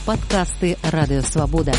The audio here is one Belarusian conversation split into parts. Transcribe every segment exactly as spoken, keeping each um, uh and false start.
Падкасты Радыёвабода.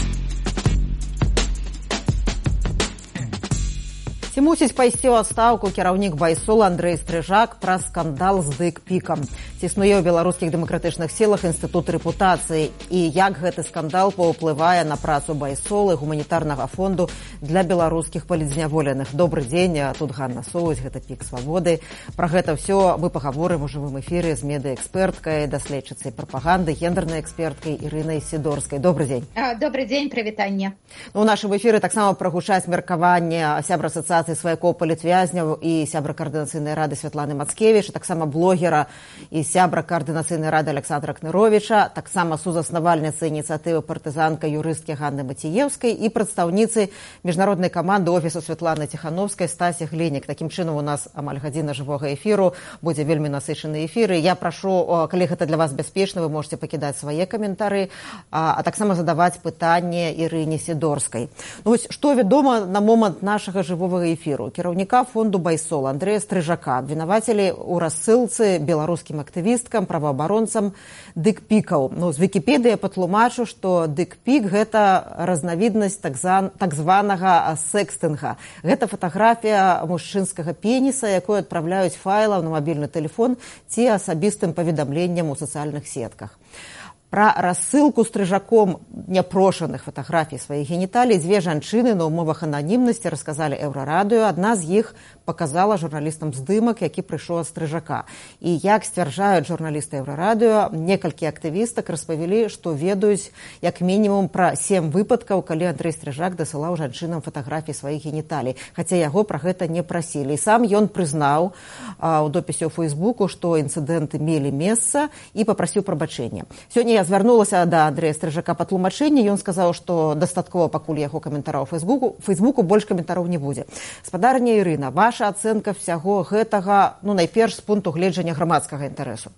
Ці мусіць пайсці ў адстаўку кіраўнік байсол Андрэй Стрыжак праз скандал з дык-пікам? Ці існуе ў беларускіх дэмакратычных сілах інстытут рэпутацыі? І як гэты скандал паўплывае на працу байсол і гуманітарнага фонду для беларускіх палітзняволеных? Добры дзень, тут Ганна Соўць, гэта Пік Свабоды. Пра гэта ўсё мы пагаворым у жывым эфіры з медыэксперткай, даследчыцай прапаганды, гендернай эксперткай Ірынай Сідорскай. Добры дзень. Добры дзень, прывітанне. У нашым эфіры таксама прагучаць меркаванне сябра асацыяцыі сваякоў палітвязняў і сябра каардынацыйнай рады Святланы Мацкевіч, таксама блогера і сябра каардынацыйнай рады Александра Кныровіча, таксама сузаснавальніцы ініцыятывы партызанка юрысткі Ганны Маціеўскай і прадстаўніцы міжнароднай каманды офісу Святланы Ціхановскай Стасі Глінік. Такім чынам у нас амаль гадзіна жывога эфіру, будзе вельмі насычаны эфіры. Я прашу, калі гэта для вас бяспечна, вы можете пакідаць свае каментары, а, а таксама задаваць пытанне Ірыне Сідорскай. Ну, вось, што вядома на момант нашага жывога эфіру? эфіру. Кіраўніка фонду байсол Андрэя Стрыжака абвінавацілі ў рассылцы беларускім актывісткам, праваабаронцам дык-пікаў. Ну, з Вікіпедыі я патлумачу, што дык-пік – гэта разнавіднасць так, так званага секстынга. Гэта фатаграфія мужчынскага пеніса, якую адпраўляюць файлам на мабільны тэлефон ці асабістым паведамленнем у сацыяльных сетках. Пра рассылку Стрыжаком няпрошаных фатаграфій сваіх геніталій дзве жанчыны на ўмовах ананімнасці расказалі Еўрарадыё. Адна з іх показала журналістам здымак, які прыйшоў ад Стрыжака. І як сцвярджаюць журналісты Еўрарадыё, некалькі актывістак распавялі, што ведаюць як мінімум пра сем выпадкаў, калі Андрэй Стрыжак дасылаў жанчынам фатаграфіі сваіх геніталій, хаця яго пра гэта не прасілі. І сам ён прызнаў а, у допісе ў Фейсбуку, што інцыдэнты мелі месца і папрасіў прабачэння. Сёння я звярнулася да Андрэя Стрыжака па тлумачэнні, ён сказаў, што дастаткова пакуль яго каментараў у Фейсбуку, Фейсбуку больш каментароў не будзе. Спадарня Ірына, ваша ацэнка ўсяго гэтага, ну, найперш з пункту гледжання грамадскага інтарэсу?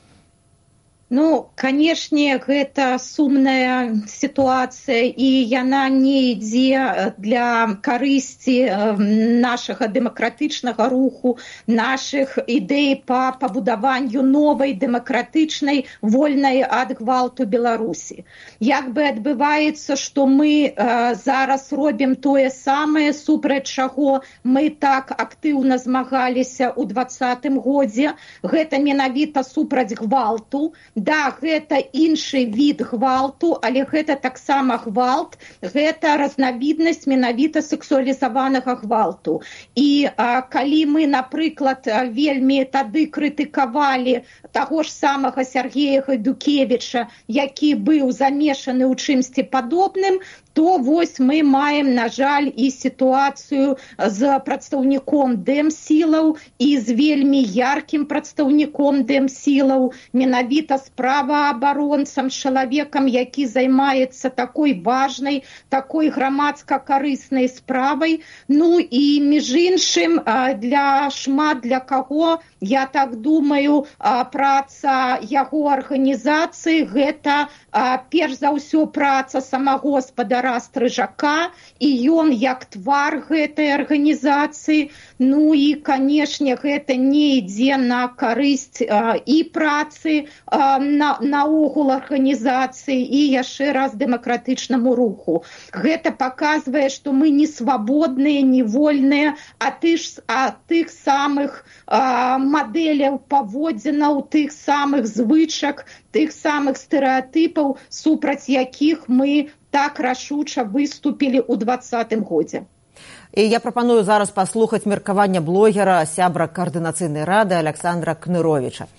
Ну, канешне, гэта сумная сітуацыя, і яна не ідзе для карысці нашага дэмакратычнага руху, нашых ідэй па пабудаванню новай дэмакратычнай, вольнай ад гвалту Беларусі. Як бы адбываецца, што мы э, зараз робім тое самае, супраць чаго мы так актыўна змагаліся ў дваццатым годзе, гэта менавіта супраць гвалту. Да, гэта іншы від гвалту, але гэта таксама гвалт, гэта разнавіднасць менавіта сексуалізаванага гвалту. І а, калі мы, напрыклад, вельмі тады крытыкавалі таго ж самага Сергея Гайдукевіча, які быў замешаны ў чымсьці падобным, то вось мы маем, на жаль, і сітуацыю з прадстаўніком дэмсілаў і з вельмі яркім прадстаўніком дэмсілаў, менавіта з праваабаронцам, чалавекам, які займаецца такой важнай, такой грамадска-карыснай справай. Ну і, між іншым, для шмат для каго, я так думаю, праца яго арганізацыі – гэта перш за ўсё праца самого гаспадара Стрыжака, і ён як твар гэтай арганізацыі. Ну і, канешне, гэта не ідзе на карысць а, і працы а, на, наогул арганізацыі і яшчэ раз дэмакратычнаму руху. Гэта паказвае, што мы не свабодныя, не вольныя, а, ты ж, а тых самых а, мадэляў паводзінаў, тых самых звычак, тых самых стэрэатыпаў, супраць якіх мы так рашуча выступілі ў дваццатым годзе. І я прапаную зараз паслухаць меркаванне блогера, сябра каардынацыйнай рады Александра Кныровича.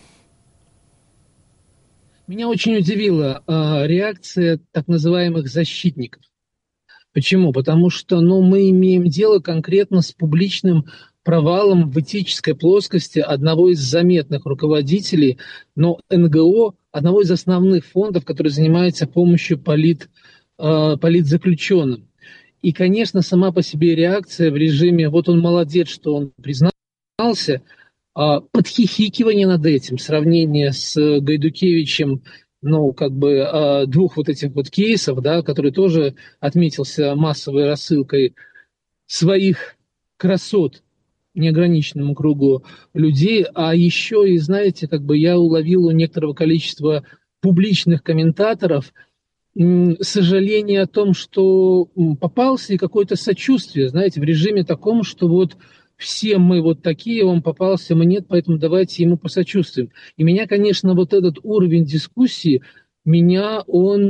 Меня очень удивила э, реакция так называемых защитников. Почему? Потому что ну, мы имеем дело конкретно с публичным провалом в этической плоскости одного из заметных руководителей, но эн гэ о, одного из основных фондов, который занимается помощью полит политзаключенным. И, конечно, сама по себе реакция в режиме «вот он молодец, что он признался», подхихикивание над этим, сравнение с Гайдукевичем, ну, как бы двух вот этих вот кейсов, да, который тоже отметился массовой рассылкой своих красот неограниченному кругу людей, а еще и, знаете, как бы я уловил у некоторого количества публичных комментаторов сожаление о том, что попался, и какое-то сочувствие, знаете, в режиме таком, что вот все мы вот такие, он попался, мы нет, поэтому давайте ему посочувствуем. И меня, конечно, вот этот уровень дискуссии, меня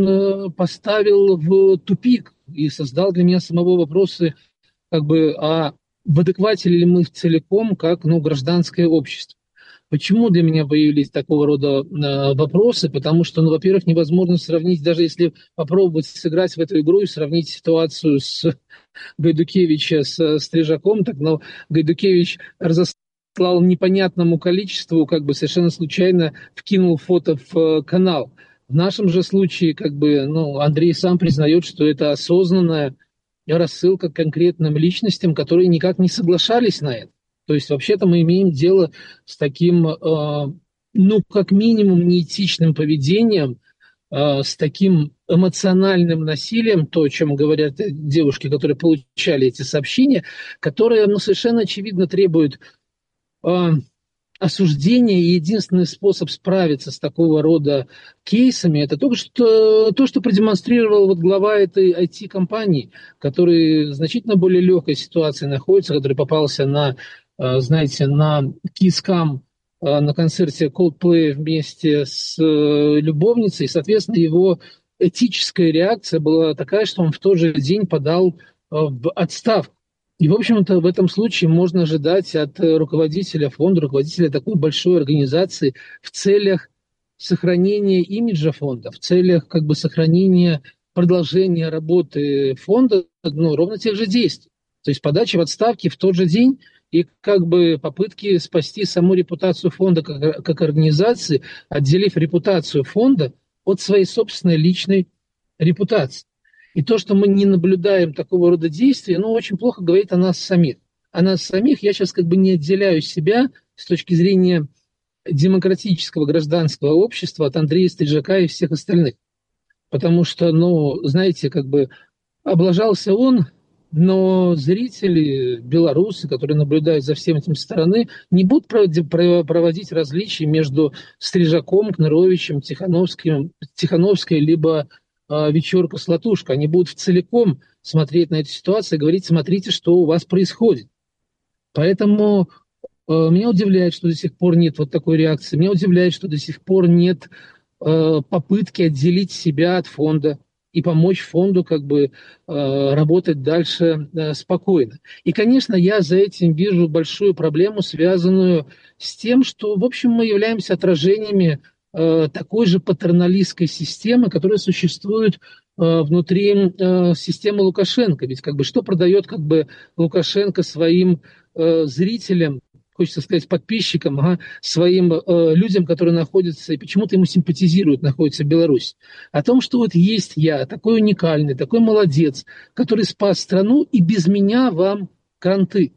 он поставил в тупик и создал для меня самого вопросы, как бы, а в адеквате ли мы целиком, как, ну, гражданское общество. Почему для меня появились такого рода э, вопросы? Потому что, ну, во-первых, невозможно сравнить, даже если попробовать сыграть в эту игру и сравнить ситуацию с Гайдукевича с Стрижаком, так, но Гайдукевич разослал непонятному количеству, как бы совершенно случайно вкинул фото в канал. В нашем же случае, как бы, ну, Андрей сам признает, что это осознанная рассылка конкретным личностям, которые никак не соглашались на это. То есть, вообще-то, мы имеем дело с таким, э, ну, как минимум, неэтичным поведением, э, с таким эмоциональным насилием, то, о чем говорят девушки, которые получали эти сообщения, которое, ну, совершенно очевидно требует э, осуждения, и единственный способ справиться с такого рода кейсами, это то, что, то, что продемонстрировал вот глава этой ай ти-компании, который в значительно более легкой ситуации находится, который попался на, знаете, на кискам на концерте Coldplay вместе с любовницей, и, соответственно, его этическая реакция была такая, что он в тот же день подал в отставку. И, в общем-то, в этом случае можно ожидать от руководителя фонда, руководителя такой большой организации в целях сохранения имиджа фонда, в целях как бы сохранения продолжения работы фонда, ну, ровно тех же действий. То есть подача в отставке в тот же день и как бы попытки спасти саму репутацию фонда как, как организации, отделив репутацию фонда от своей собственной личной репутации. И то, что мы не наблюдаем такого рода действия, ну, очень плохо говорит о нас самих. О нас самих я сейчас как бы не отделяю себя с точки зрения демократического гражданского общества от Андрея Стрижака и всех остальных. Потому что, ну, знаете, как бы облажался он, но зрители, белорусы, которые наблюдают за всем этим со стороны, не будут проводить различия между Стрижаком, Кныровичем, Тихановским, Тихановской, либо вечерка-слатушка. Они будут целиком смотреть на эту ситуацию и говорить: смотрите, что у вас происходит. Поэтому э, меня удивляет, что до сих пор нет вот такой реакции. Меня удивляет, что до сих пор нет э, попытки отделить себя от фонда и помочь фонду как бы э, работать дальше э, спокойно. И, конечно, я за этим вижу большую проблему, связанную с тем, что, в общем, мы являемся отражениями такой же патерналистской системы, которая существует э, внутри э, системы Лукашенко. Ведь как бы что продает как бы Лукашенко своим э, зрителям, хочется сказать, подписчикам, ага, своим э, людям, которые находятся и почему-то ему симпатизируют, находятся в Беларуси? О том, что вот есть я, такой уникальный, такой молодец, который спас страну, и без меня вам кранты.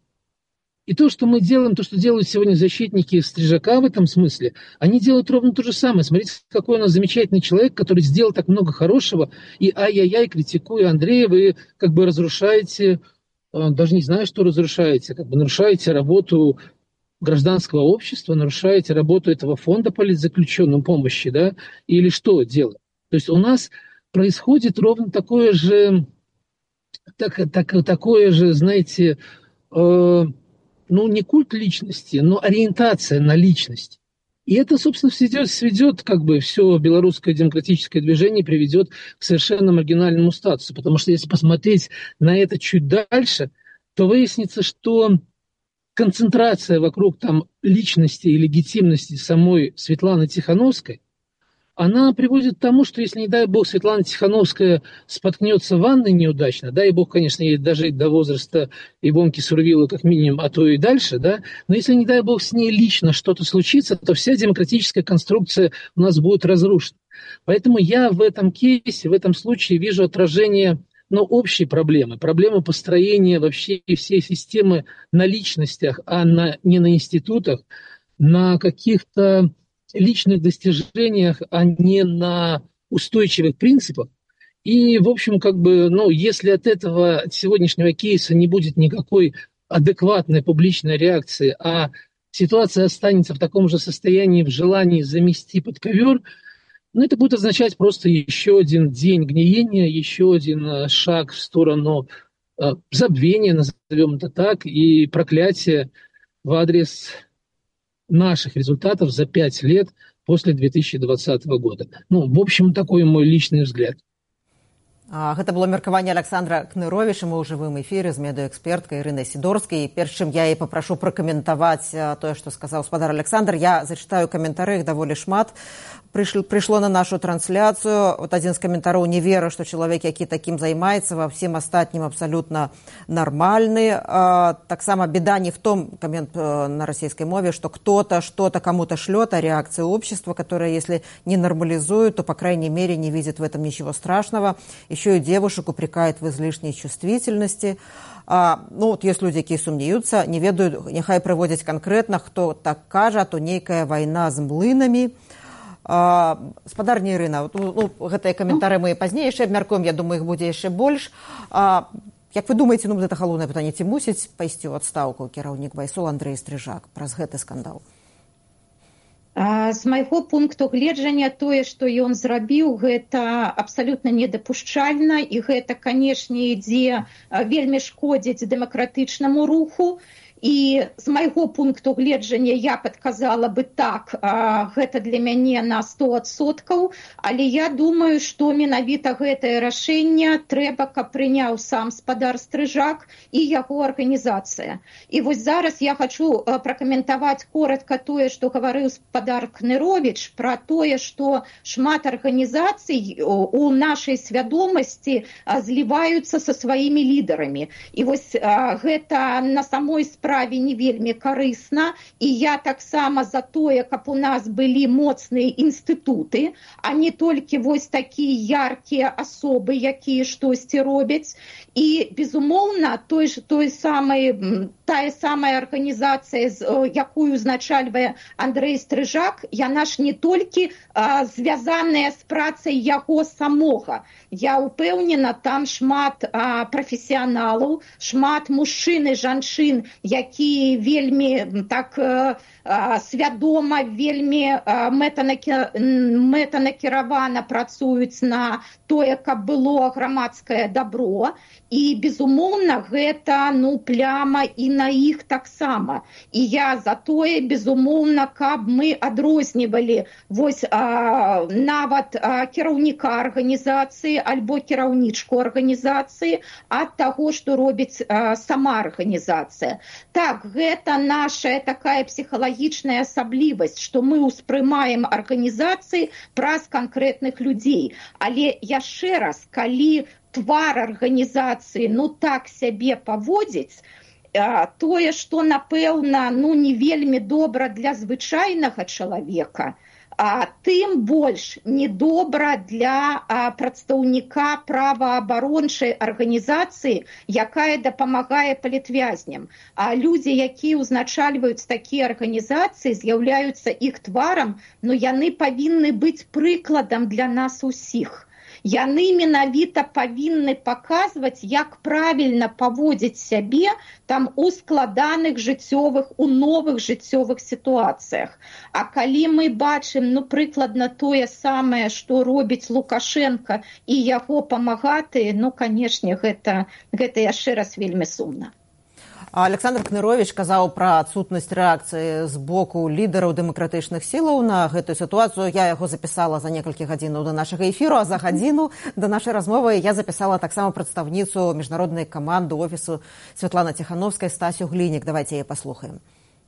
И то, что мы делаем, то, что делают сегодня защитники Стрижака в этом смысле, они делают ровно то же самое. Смотрите, какой у нас замечательный человек, который сделал так много хорошего, и ай-яй-яй, критикуя Андрея, вы как бы разрушаете, даже не знаю, что разрушаете, как бы нарушаете работу гражданского общества, нарушаете работу этого фонда политзаключенным помощи, да, или что делать? То есть у нас происходит ровно такое же, так, так, такое же, знаете, э, ну, не культ личности, но ориентация на личность. И это, собственно, сведет, сведет как бы все белорусское демократическое движение, приведет к совершенно маргинальному статусу. Потому что если посмотреть на это чуть дальше, то выяснится, что концентрация вокруг там личности и легитимности самой Светланы Тихановской, она приводит к тому, что если, не дай бог, Светлана Тихановская споткнется в ванной неудачно, дай бог, конечно, ей дожить до возраста Ивонки Сурвилы как минимум, а то и дальше, да, но если, не дай бог, с ней лично что-то случится, то вся демократическая конструкция у нас будет разрушена. Поэтому я в этом кейсе, в этом случае вижу отражение, ну, общей проблемы, проблемы построения вообще всей системы на личностях, а на, не на институтах, на каких-то личных достижениях, а не на устойчивых принципах. И, в общем, как бы, ну, если от этого, от сегодняшнего кейса не будет никакой адекватной публичной реакции, а ситуация останется в таком же состоянии, в желании замести под ковер, Ну, это будет означать просто еще один день гниения, еще один шаг в сторону э, забвения, назовем это так, и проклятия в адрес наших результатов за пять лет после две тысячи двадцатого года. Ну, в общем, такой мой личный взгляд. Гэта было меркаванне Александра Кныровіча, мы ў жывым эфіры з медыаэксперткай Ірынай Сідорскай. Перш чым я і папрашу пракаментаваць тое, што сказаў спадар Александр, я зачытаю каментары, іх даволі шмат. Прышло на нашу трансляцыю. Вот один з каментароў: не веру, што чалавек, які такім займаецца, ва всім астатнім абсалютна нармальны. Таксама беда не в том, коммент на российской мове, что кто-то что-то кому-то шлет, а реакция общества, которая, если не нормализует, то, по крайней мере, не видит в этом ничего страшного. Еще и девушек упрекает в излишней чувствительности. А, ну, вот есть люди, якія сумнеюцца, не ведаюць, няхай прыводзяць канкрэтна, хто так кажа, то нейкая вайна з млынамі. А, спадарня Ірына, ну, гэтыя каментары мы пазней яшчэ абмяркуем, я думаю, іх будзе яшчэ больш. А, як вы думаеце, ну, гэта галоўнае пытанне, ці мусіць пайсці ў адстаўку кіраўнік Байсол Андрэй Стрыжак праз гэты скандал? З майго пункту гледжання тое, што ён зрабіў, гэта абсалютна недапушчальна, і гэта, канешне, ідзе вельмі шкодзіць дэмакратычнаму руху. І з майго пункту гледжання я падказала бы так, гэта для мяне на сто адсоткаў, але я думаю, што менавіта гэтае рашэнне трэба, каб прыняў сам спадар Стрыжак і яго арганізацыя. І вось зараз я хачу пракаментаваць коратка тое, што гаварыў спадар Кныровіч, пра тое, што шмат арганізацый у нашай свядомасці зліваюцца са сваімі лідарамі. І вось гэта на самой справе справе не вельмі карысна, і я таксама за тое, каб у нас былі моцныя інстытуты, а не толькі вось такія яркія асобы, якія штосьці робяць. І, безумоўна, той ж той самай, тая самая арганізацыя, якую узначальвае Андрэй Стрыжак, яна ж не толькі а, звязаная з працай яго самога. Я ўпэўнена, там шмат а, прафесіяналаў, шмат мужчын і жанчын, якія вельмі так а, свядома, вельмі а, мэтанакіравана працуюць на тое, каб было грамадскае дабро. І, безумоўна, гэта ну, пляма і на іх таксама. І я за тое, безумоўна, каб мы адрознівалі вось, а, нават а, кіраўніка арганізацыі альбо кіраўнічку арганізацыі ад таго, што робіць а, сама арганізацыя. Так, гэта наша такая псіхалагічная асаблівасць, што мы ўспрымаем арганізацыі праз канкрэтных людзей. Але яшчэ раз, калі твар арганізацыі ну так сябе паводзіць, тое, што, напэўна, ну не вельмі добра для звычайнага чалавека, а тым больш недобра для а, прадстаўніка праваабарончай арганізацыі, якая дапамагае палітвязням. А людзі, якія ўзначальваюць такія арганізацыі, з'яўляюцца іх тварам, но яны павінны быць прыкладам для нас усіх. Яны менавіта павінны паказваць, як правільна паводзіць сябе там у складаных жыццёвых, у новых жыццёвых сітуацыях. А калі мы бачым, ну, прыкладна тое самае, што робіць Лукашенка і яго памагатыя, ну, канешне, гэта, гэта яшчэ раз вельмі сумна. Александр Кныровіч казаў пра адсутнасць рэакцыі з боку лідараў дэмакратычных сілаў на гэтую сітуацыю. Я яго запісала за некалькі гадзінаў да нашага эфіру, а за гадзіну да нашай размовы я запісала таксама прадстаўніцу міжнароднай каманды офісу Святланы Ціхановскай Стасю Глінік. Давайте яе паслухаем.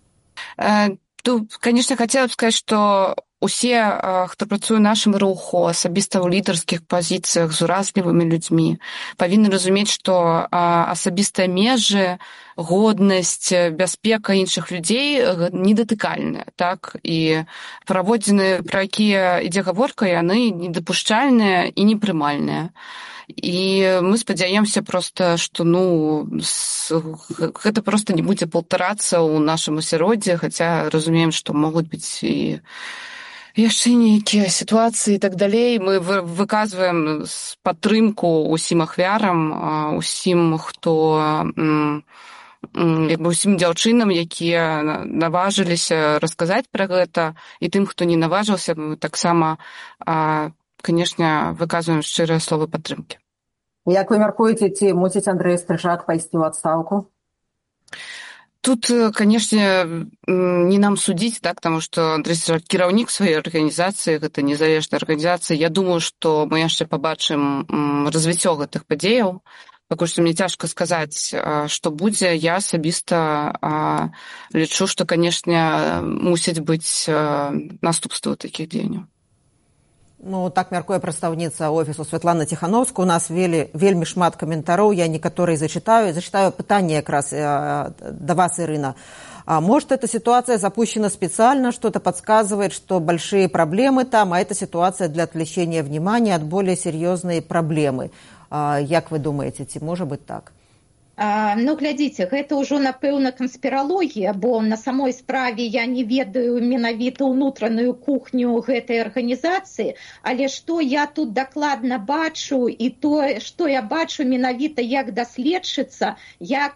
Тут, конечно, хотела бы сказать, что усе, хто працуе ў нашым руху, асабіста ў лідарскіх пазіцыях з уразлівымі людзьмі, павінны разумець, што асабістыя межы, годнасць, бяспека іншых людзей недатыкальныя, так? І праводзіны, пра якія ідзе гаворка, яны недапушчальныя і непрымальныя. І мы спадзяемся проста, што ну, гэта проста не будзе паўтарацца ў нашым асяроддзі, хаця разумеем, што могуць быць і яшчэ нейкія сітуацыі і так далей. Мы выказваем падтрымку ўсім ахвярам, усім, хто як бы ўсім дзяўчынам, якія наважыліся расказаць пра гэта, і тым, хто не наважыўся, мы таксама, канешне, выказваем шчырыя словы падтрымкі. Як вы мяркуеце, ці мусіць Андрэй Стрыжак пайсці ў адстаўку? Тут, канешне, не нам судзіць, так, таму што Андрэй Стрыжак кіраўнік сваёй арганізацыі, гэта незалежная арганізацыя. Я думаю, што мы яшчэ пабачым развіццё гэтых падзеяў. Пакуль што мне цяжка сказаць, што будзе. Я асабіста лічу, што, канешне, мусяць быць наступствы такіх дзеянняў. Ну, так мяркуе прадстаўніца офісу Святлана Ціхановска. У нас вели, вельмі шмат каментароў, я некаторыя зачитаю. Зачитаю пытанне якраз до вас, Ирина. А может, эта ситуация запущена специально, что-то подсказывает, что большие проблемы там, а это ситуация для отвлечения внимания от более серьезной проблемы. Як вы думаете, ці можа быць так? А, ну, глядзіце, гэта ўжо, напэўна, канспіралогія, бо на самой справе я не ведаю менавіта ўнутраную кухню гэтай арганізацыі, але што я тут дакладна бачу, і то, што я бачу менавіта як даследчыца, як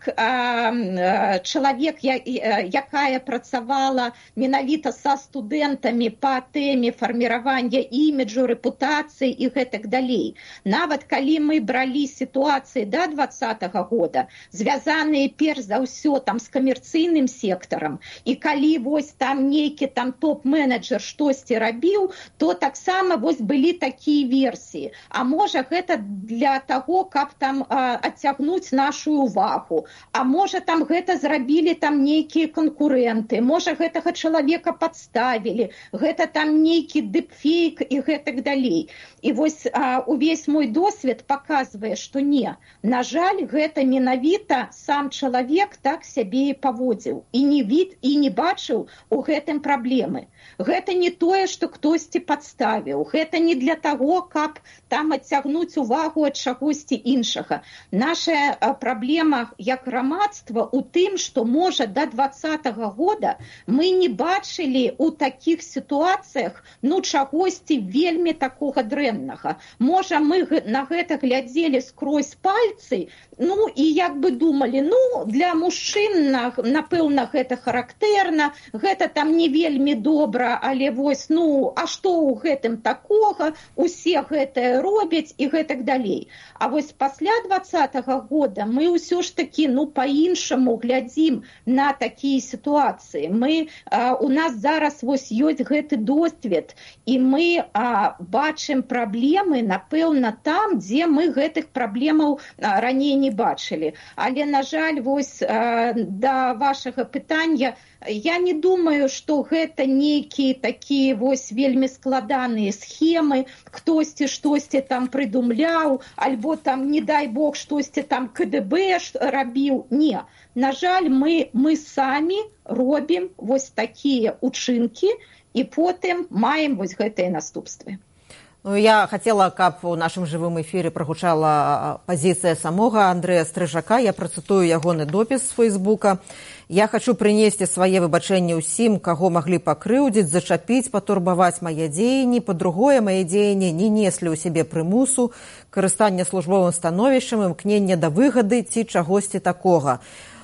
а, чалавек, я, якая працавала менавіта са студэнтамі па тэме фарміравання іміджу, рэпутацыі і гэтак далей. Нават калі мы бралі сітуацыі да двадцатага года, звязаныя перш за ўсё там з камерцыйным сектарам, і калі вось там нейкі там топ-менеджер штосьці рабіў, то таксама вось былі такія версіі. А можа гэта для таго, каб там а, адцягнуць нашу увагу, а можа там гэта зрабілі там нейкія канкурэнты, можа гэтага чалавека падставілі, гэта там нейкі дыпфейк і гэтак далей. І вось а, увесь мой досвед паказвае, што не, на жаль, гэта менавіта Менавіта сам чалавек так сябе і паводзіў, і не від, і не бачыў у гэтым праблемы. Гэта не тое, што хтосьці падставіў, гэта не для таго, каб там адцягнуць увагу ад чагосьці іншага. Наша праблема як грамадства ў тым, што, можа, да двадцатага года мы не бачылі ў такіх сітуацыях, ну, чагосьці вельмі такога дрэннага. Можа, мы на гэта глядзелі скрозь пальцы, ну, і як бы думалі, ну, для мужчын, напэўна, гэта характэрна, гэта там не вельмі добра, але вось, ну, а што ў гэтым такога, усе гэтае робяць і гэтак далей. А вось пасля двадцатага года мы ўсё ж такі, ну, па-іншаму глядзім на такія сітуацыі. Мы, а, у нас зараз вось ёсць гэты досвед, і мы а, бачым праблемы, напэўна, там, дзе мы гэтых праблемаў а, раней не бачылі. Але, на жаль, вось а, да вашага пытання, я не думаю, што гэта нейкія такія вось вельмі складаныя схемы, хтосьці штосьці там прыдумляў, альбо там, не дай Бог, штосьці там ка дэ бэ рабіў. Не, на жаль, мы, мы самі робім вось такія учынкі, і потым маем вось гэтыя наступствы. Ну, я хотела, каб у нашым жывым эфіры прагучала пазіцыя самога Андрэя Стрыжака. Я працытую ягоны допіс з Фейсбука. Я хочу прынесці свае выбачэнні ўсім, каго маглі пакрыўдзіць, зачапіць, патурбаваць мае дзеянні. Па-другое, мае дзеянні не неслі ў сябе прымусу, карыстанне службовым становішчам, імкнення да выгады ці чагосьці такога.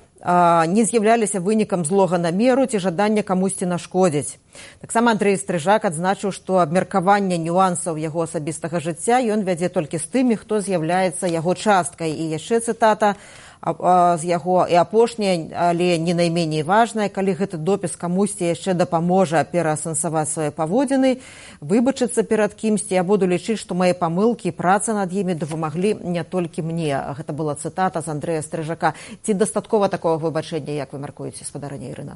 Не з'яўляліся вынікам злога намеру ці жадання камусьці нашкодзіць. Таксама Андрэй Стрыжак адзначыў, што абмеркаванне нюансаў яго асабістага жыцця ён вядзе толькі з тымі, хто з'яўляецца яго часткай. І яшчэ цытата з яго, і апошняе, але не найменей важнае, калі гэты допіс камусьці яшчэ дапаможа пераасэнсаваць свае паводзіны, выбачыцца перад кімсьці, я буду лічыць, што мае памылкі і праца над імі дапамаглі не толькі мне. Гэта была цытата з Андрэя Стрыжака. Ці дастаткова такога выбачэння, як вы мяркуеце, спадарыня Ірына?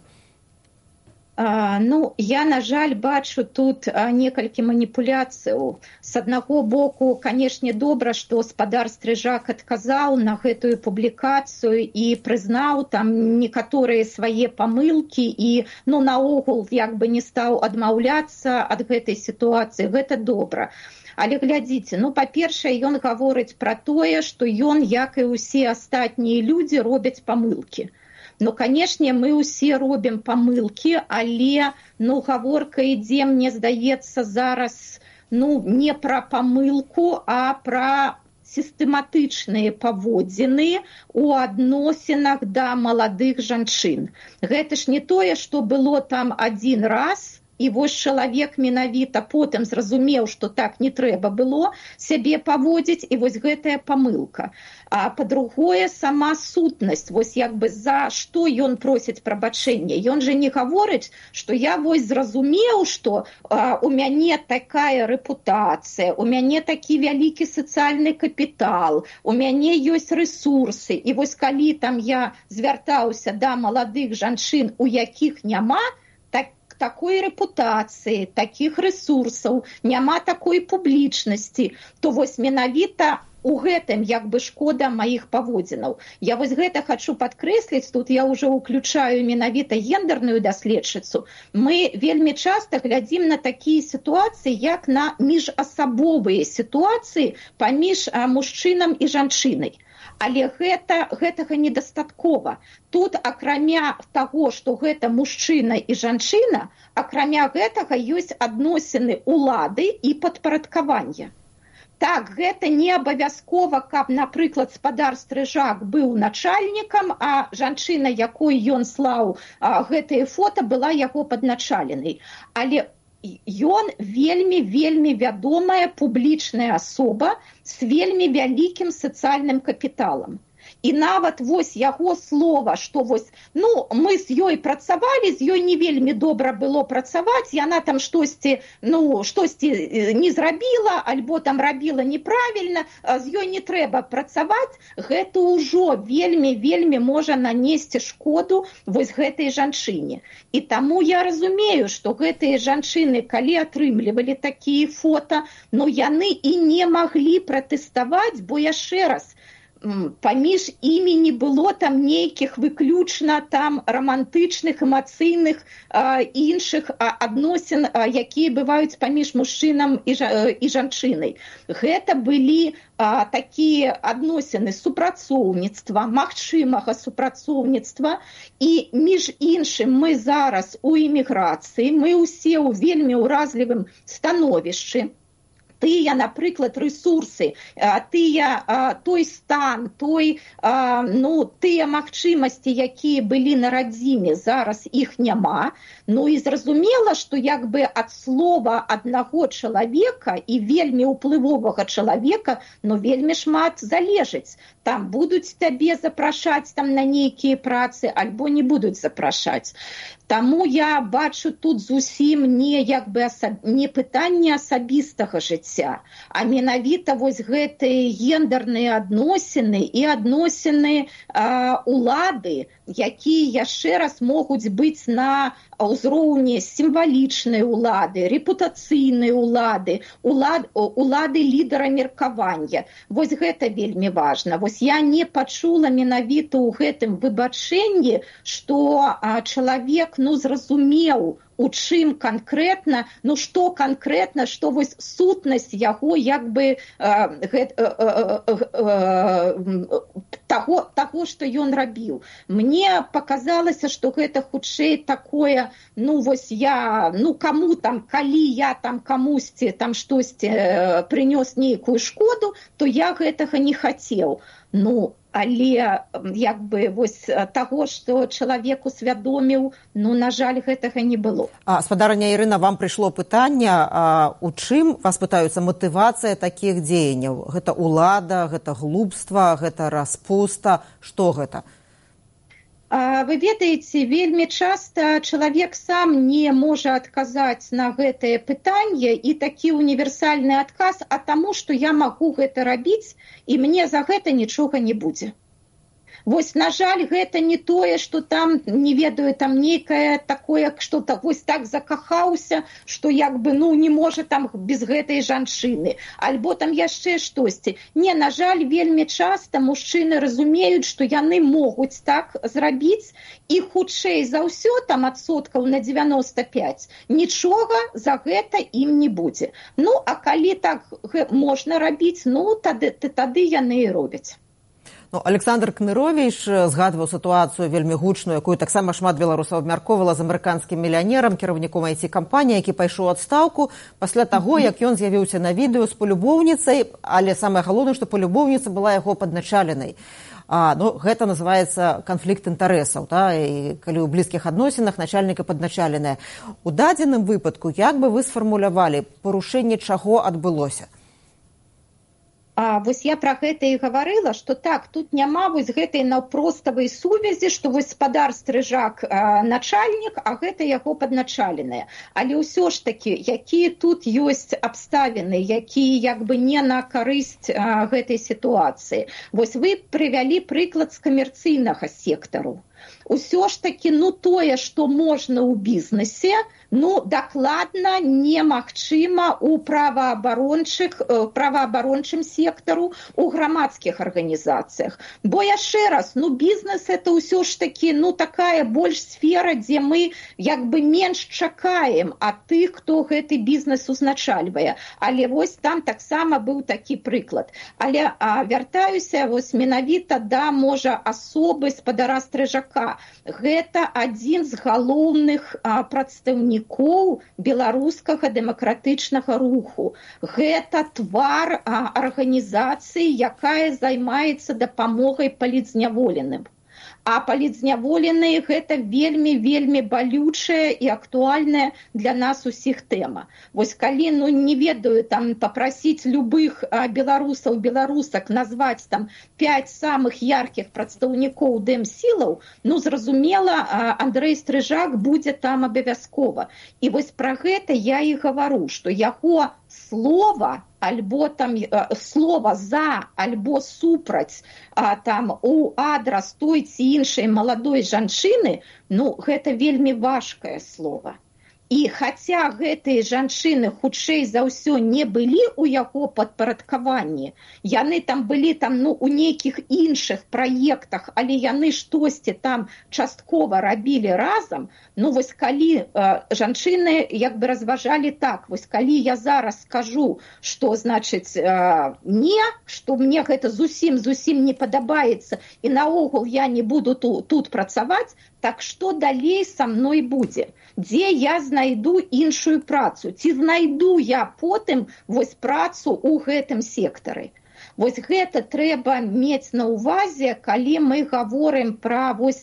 А, ну, я, на жаль, бачу тут а, некалькі маніпуляцыяў. С аднаго боку, канешне, добра, што спадар Стрыжак адказаў на гэтую публікацыю і прызнаў там некаторыя свае памылкі і, ну, наогул, як бы не стаў адмаўляцца ад гэтай сітуацыі. Гэта добра. Але глядзіце, ну, па-першае, ён гаворыць пра тое, што ён, як і ўсе астатнія людзі, робяць памылкі. Ну, канешне, мы ўсе робім памылкі, але, ну, гаворка ідзе, мне здаецца, зараз, ну, не пра памылку, а пра сістэматычныя паводзіны у адносінах да маладых жанчын. Гэта ж не тое, што было там адзін раз, і вось чалавек менавіта потым зразумеў, што так не трэба было сябе паводзіць, і вось гэтая памылка. А па-другое, сама сутнасць, вось як бы за што ён просіць прабачэння. Ён же не гаворыць, што я вось зразумеў, што а, у мяне такая рэпутацыя, у мяне такі вялікі сацыяльны капітал, у мяне ёсць рэсурсы, і вось калі там я звяртаўся да маладых жанчын, у якіх няма такой рэпутацыі, такіх рэсурсаў, няма такой публічнасці, то вось менавіта у гэтым як бы шкода маіх паводзінаў. Я вось гэта хачу падкрэсліць, тут я ўжо ўключаю менавіта гендерную даследчыцу. Мы вельмі часта глядзім на такія сітуацыі, як на міжасабовыя сітуацыі паміж мужчынам і жанчынай. Але гэта, гэтага недастаткова. Тут, акрамя таго, што гэта мужчына і жанчына, акрамя гэтага ёсць адносіны ўлады і падпарадкавання. Так, гэта не абавязкова, каб, напрыклад, спадар Стрыжак быў начальнікам, а жанчына, якой ён слаў а, гэтае фота, была яго падначаленай. Але ён вельмі-вельмі вядомая публічная асоба з вельмі вялікім сацыяльным капіталам. І нават вось яго слова, што вось, ну, мы з ёй працавалі, з ёй не вельмі добра было працаваць, яна там штосьці, ну, штосьці не зрабіла, альбо там рабіла неправільна, з ёй не трэба працаваць, гэта ўжо вельмі-вельмі можа нанесці шкоду вось гэтай жанчыне. І таму я разумею, што гэтыя жанчыны, калі атрымлівалі такія фота, ну, яны і не маглі пратэставаць, бо яшчэ раз, паміж імі не было там нейкіх выключна там романтычных, эмацыйных а, іншых а, адносін, а, якія бываюць паміж мужчынам і, і жанчынай. Гэта былі а, такія адносіны супрацоўніцтва, магчымага супрацоўніцтва, і між іншым мы зараз у эміграцыі, мы ўсе ў вельмі ўразлівым становішчы. Тыя, напрыклад, рэсурсы, тыя, той стан, той, ну, тыя магчымасці, якія былі на радзіме, зараз іх няма. Ну і зразумела, што як бы ад слова аднаго чалавека і вельмі ўплывовага чалавека, ну, вельмі шмат залежыць. Там будуць табе запрашаць там на нейкія працы, альбо не будуць запрашаць. Таму я бачу тут зусім не, як бы, асаб... не пытанне асабістага жыцця, а менавіта вось гэтыя гендерныя адносіны і адносіны а, улады, якія яшчэ раз могуць быць на ўзроўні сімвалічнай улады, рэпутацыйнай улады, улад... улады лідара меркавання. Вось гэта вельмі важна. Вось я не пачула менавіта ў гэтым выбачэнні, што а, чалавек, ну, зразумеў, у чым канкрэтна, ну, што канкрэтна, што вось сутнасць яго, як бы, э, э, э, э, э, таго, таго, што ён рабіў. Мне паказалася, што гэта хутчэй такое, ну, вось я, ну, каму там, калі я там камусьці там штосьці э, прынёс нейкую шкоду, то я гэтага не хацеў. Ну, але як бы вось таго, што чалавек усвядоміў, ну, на жаль, гэтага не было. А, спадарыня Ірына, вам прыйшло пытанне, а, у чым, вас пытаюцца, матывацыя такіх дзеянняў? Гэта улада, гэта глупства, гэта распуста, што гэта? Вы ведаеце, вельмі часта чалавек сам не можа адказаць на гэтае пытанне, і такі універсальны адказ, а таму, што я магу гэта рабіць, і мне за гэта нічога не будзе. Вось, на жаль, гэта не тое, што там, не ведаю, там нейкае такое, што вось так закахаўся, што як бы, ну, не можа там без гэтай жанчыны, альбо там яшчэ штосьці. Не, на жаль, вельмі часта мужчыны разумеюць, што яны могуць так зрабіць, і хутчэй за ўсё, там адсоткаў на дзевяноста пяць, нічога за гэта ім не будзе. Ну, а калі так можна рабіць, ну, тады, тады яны і робяць. Ну, Александр Кнырович згадваў сітуацыю вельмі гучную, якую таксама шмат беларусаў абмяркоўвала з амерыканскім мільянерам, кіраўніком ай ти-кампаніі, які пайшоў у адстаўку пасля таго, як ён з'явіўся на відэо з палюбоўніцай, але самае галоўнае, што палюбоўніца была яго падначаленай. А, ну, гэта называецца канфлікт інтарэсаў, да? І калі ў блізкіх адносінах начальнік і падначаленая. У дадзеным выпадку, як бы вы сфармулявалі, парушэнне чаго адбылося? А вось я пра гэта і гаварыла, што так, тут няма вось гэтай наўпроставай сувязі, што вось спадар Стрыжак а, начальнік, а гэта яго падначаленыя. Але ўсё ж такі, якія тут ёсць абставіны, якія як бы не на карысць а, гэтай сітуацыі. Вось вы прывялі прыклад з камерцыйнага сектару. Усё ж такі, ну, тое, што можна ў бізнесе, ну, дакладна немагчыма ў праваабарончых, праваабарончым сектару, у грамадскіх арганізацыях. Бо яшчэ раз, ну, бізнес это ўсё ж такі, ну, такая больш сфера, дзе мы як бы менш чакаем ад тых, хто гэты бізнес узначальвае. Але вось там таксама быў такі прыклад. Але а, вяртаюся вось менавіта да, можа, асобы спадара Стрыжака. Гэта адзін з галоўных а, прадстаўнікоў беларускага дэмакратычнага руху. Гэта твар а, арганізацыі, якая займаецца дапамогай палітзняволеным. А палітзняволеныя гэта вельмі-вельмі балючая і актуальная для нас усіх тэма. Вось калі, ну, не ведаю, там, папрасіць любых а, беларусаў, беларусак назваць там пяць самых яркіх прадстаўнікоў дэм-сілаў, ну, зразумела, а, Андрэй Стрыжак будзе там абавязкова. І вось пра гэта я і гавару, што яго слова, альбо там слова за, альбо супраць а, там у адрас той ці іншай маладой жанчыны, ну, гэта вельмі важкае слово. І хаця гэтыя жанчыны хутчэй за ўсё не былі ў яго падпарадкаванні, яны там былі там, ну, у нейкіх іншых праектах, але яны штосьці там часткова рабілі разам, ну, вось калі э, жанчыны як бы разважалі так, вось калі я зараз скажу, што, значыць, э, не, што мне гэта зусім-зусім не падабаецца, і наогул я не буду ту, тут працаваць, так што далей са мной будзе? Дзе я знайду іншую працу? Ці знайду я потым вось працу ў гэтым сектары? Вось гэта трэба мець на ўвазе, калі мы гаворым пра вось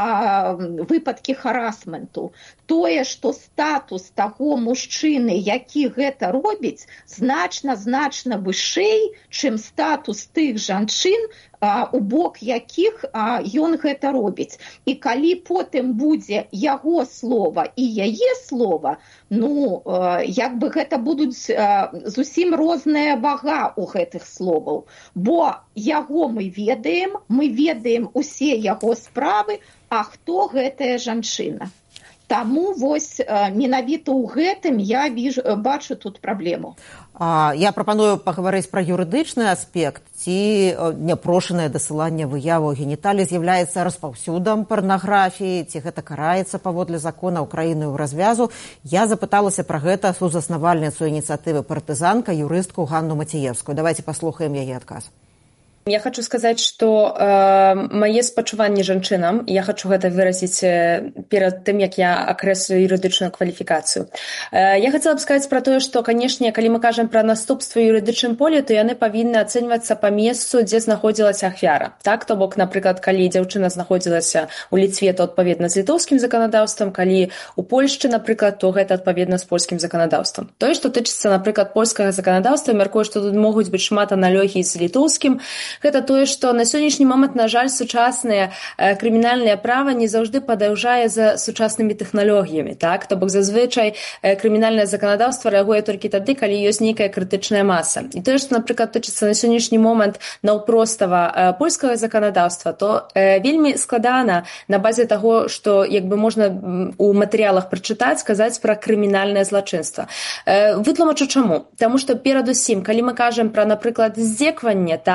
а, выпадкі харасменту. Тое, што статус таго мужчыны, які гэта робіць, значна-значна вышэй, чым статус тых жанчын, а, у бок якіх а, ён гэта робіць. І калі потым будзе яго слова і яе слова, ну, а, як бы гэта будуць а, зусім розная вага ў гэтых словаў. Бо яго мы ведаем, мы ведаем усе яго справы, а хто гэтая жанчына? Таму вось менавіта ў гэтым я віжу, бачу тут праблему. А, я прапаную пагаварыць пра юрыдычны аспект. Ці няпрошанае дасыланне выяваў геніталій з'яўляецца распаўсюдам парнаграфіі, ці гэта караецца паводле закона Украіны ў развязу. Я запыталася пра гэта сузаснавальніцу ініцыятывы партызанка, юрыстку Ганну Маціевскую. Давайте паслухаем яе адказ. Я хочу сказаць, што э, мае спачуванні жанчынам, я хочу гэта выразіць перад тым, як я акрэслю юрыдычную кваліфікацыю. Э, я хацела б сказаць пра тое, што, канешне, калі мы кажам пра наступствы юрыдычным поле, то яны павінны ацэньвацца па месцу, дзе знаходзілася ахвяра. Так, то бок, напрыклад, калі дзяўчына знаходзілася ў Літве, то адпаведна з літоўскім заканадаўствам, калі у Польшчы, напрыклад, то гэта адпаведна з польскім заканадаўствам. Тое, што тычыцца, напрыклад, польскага заканадаўства, мяркую, што тут могуць быць шмат аналогій з літоўскім. Гэта тое, што на сённяшні момант, на жаль, сучаснае э, крымінальнае права не заўжды падаўжае за сучаснымі тэхналогіямі. Так? То бок зазвычай э, крымінальнае заканадаўства рэагуе толькі тады, калі ёсць нейкая крытычная маса. І тое, што, напрыклад, тычыцца на сённяшні момант наўпростава э, польскага заканадаўства, то э, вельмі складана на базе таго, што як бы можна у матэрыялах прачытаць, сказаць пра крымінальнае злачынства. Э, вытлумачу чаму? Таму што перадусім, калі мы кажам пра, напрыклад, здзекванне, так,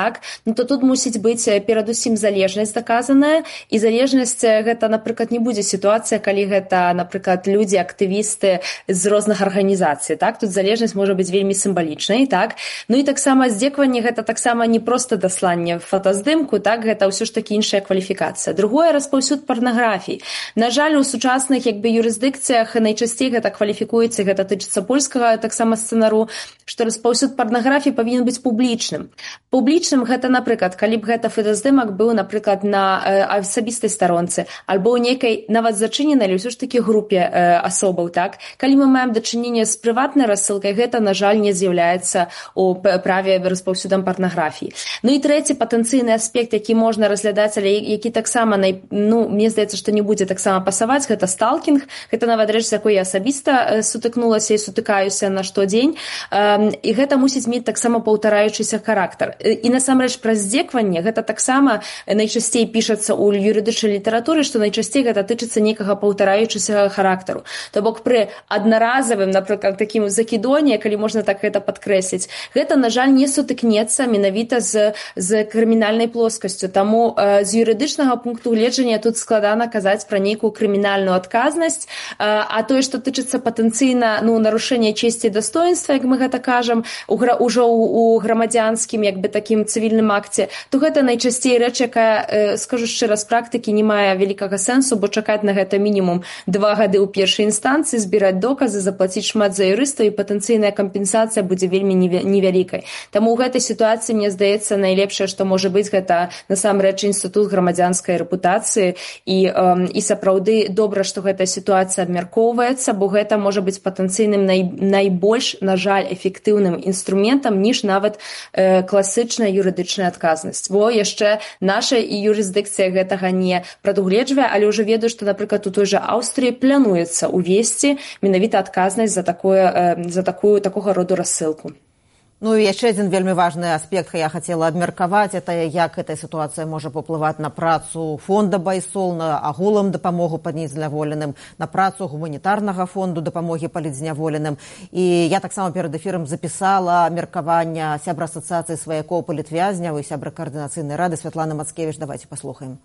ну, то тут мусіць быць перадусім залежнасць даказаная, і залежнасць гэта, напрыклад, не будзе сітуацыя, калі гэта, напрыклад, людзі, актывісты з розных арганізацый, так? Тут залежнасць можа быць вельмі сімвалічнай, так? Ну і таксама здзекаванне гэта таксама не проста дасланне фотаздымку, так? Гэта ўсё ж такі іншая кваліфікацыя. Другое, распаўсюд парнаграфій. На жаль, у сучасных, як бы, юрысдыкцыях найчасцей гэта кваліфікуецца, гэта тычыцца польскага таксама сцэнару, што распаўсюд парнаграфій павінен быць публічным. Публічным гэта, напрыклад, калі б гэта фотаздымак быў, напрыклад, на э, асабістай старонцы, альбо ў нейкай нават зачыненай, але ўсё ж такі групе э, асобаў, так? Калі мы маем дачыненне з прыватнай рассылкай, гэта, на жаль, не з'яўляецца у праве распаўсюдам парнаграфіі. Ну і трэці патэнцыйны аспект, які можна разглядаць, але які таксама, ну, мне здаецца, што не будзе таксама пасаваць, гэта сталкінг, гэта нават рэч, з якой я асабіста сутыкнулася і сутыкаюся на штодзень, э, і гэта мусіць мець таксама паўтараючыся характар. І насамрэч пра здзекаванне гэта таксама найчасцей пішацца ў юрыдычнай літаратуры, што найчасцей гэта тычыцца нейкага паўтараючыся характару. То бок пры аднаразавым, напрыклад, такім закідоне, калі можна так гэта падкрэсліць, гэта, на жаль, не сутыкнецца менавіта з, з крымінальнай плоскасцю. Таму э, з юрыдычнага пункту гледжання тут складана казаць пра нейкую крымінальную адказнасць, э, а тое, што тычыцца патэнцыйна, ну, нарушэння чесці і дастоінства, як мы гэта кажам, ужо ў грамадзянскім, як бы, такім цывільным акце, то гэта найчасцей рэч, якая, э, скажу шчыра, з практыкі не мае вялікага сэнсу, бо чакаць на гэта мінімум два гады ў першай інстанцыі, збіраць доказы, заплаціць шмат за юрыстаў, і патэнцыйная кампенсацыя будзе вельмі невялікай. Таму ў гэтай сітуацыі, мне здаецца, найлепшае, што можа быць, гэта насамрэч інстытут грамадзянскай рэпутацыі, і, э, і сапраўды добра, што гэтая сітуацыя абмяркоўваецца, бо гэта можа быць патэнцыйным най, найбольш, на жаль, эфектыўным інструментам, ніж нават э, класычная юрыдычная адказнасць. Бо яшчэ наша і юрысдыкцыя гэтага не прадугледжвае, але ўжо ведаю, што, напрыклад, у той жа Аўстрыі плануецца ўвесці менавіта адказнасць за, такое, э, за такую, такога роду рассылку. Ну і яшчэ адзін вельмі важны аспект, я хацела абмеркаваць, это як гэтая сітуацыя можа паўплываць на працу фонда Байсол, на агулам дапамогу палітзняволеным, на працу гуманітарнага фонду дапамогі палітзняволеным. І я таксама перад эфірам запісала меркаванне сябра асацыяцыі сваякоў палітвязняў і сябра координацыйнай рады Светланы Мацкевич. Давайте послухаем.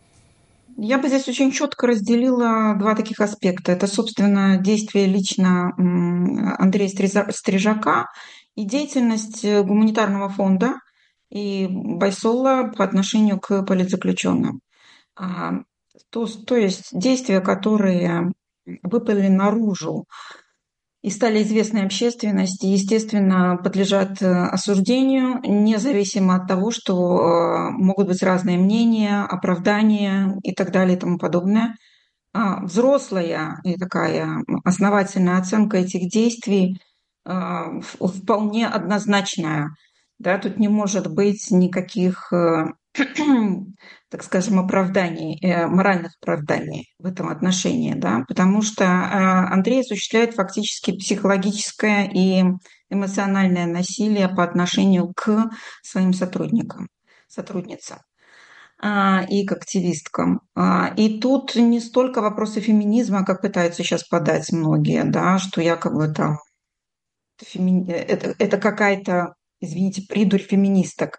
Я бы здесь очень четко разделила два таких аспекта. Это, собственно, действие лично Андрея Стрижака и деятельность гуманитарного фонда и Байсола по отношению к политзаключенным. То, то есть действия, которые выплыли наружу и стали известной общественности, естественно, подлежат осуждению, независимо от того, что могут быть разные мнения, оправдания и так далее и тому подобное. Взрослая и такая основательная оценка этих действий вполне однозначная. Да, тут не может быть никаких, так скажем, оправданий, моральных оправданий в этом отношении, да, потому что Андрей осуществляет фактически психологическое и эмоциональное насилие по отношению к своим сотрудникам, сотрудницам и к активисткам. И тут не столько вопросы феминизма, как пытаются сейчас подать многие, да, что якобы там феми... это, это какая-то, извините, придурь феминисток.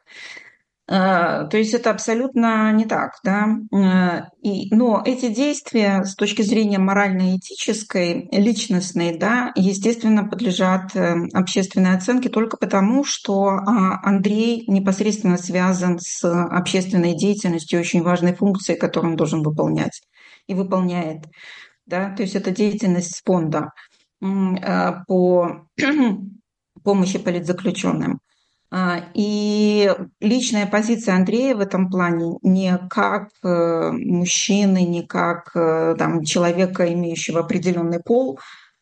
То есть это абсолютно не так, да. И, но эти действия с точки зрения морально-этической, личностной, да, естественно, подлежат общественной оценке только потому, что Андрей непосредственно связан с общественной деятельностью, очень важной функцией, которую он должен выполнять и выполняет. Да. То есть это деятельность фонда по помощи политзаключенным. И личная позиция Андрея в этом плане не как мужчины, не как там, человека, имеющего определенный пол,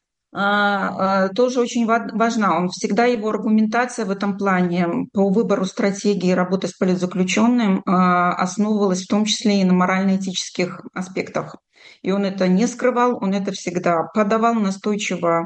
тоже очень важна. Он всегда, его аргументация в этом плане по выбору стратегии работы с политзаключенным основывалась в том числе и на морально-этических аспектах. И он это не скрывал, он это всегда подавал, настойчиво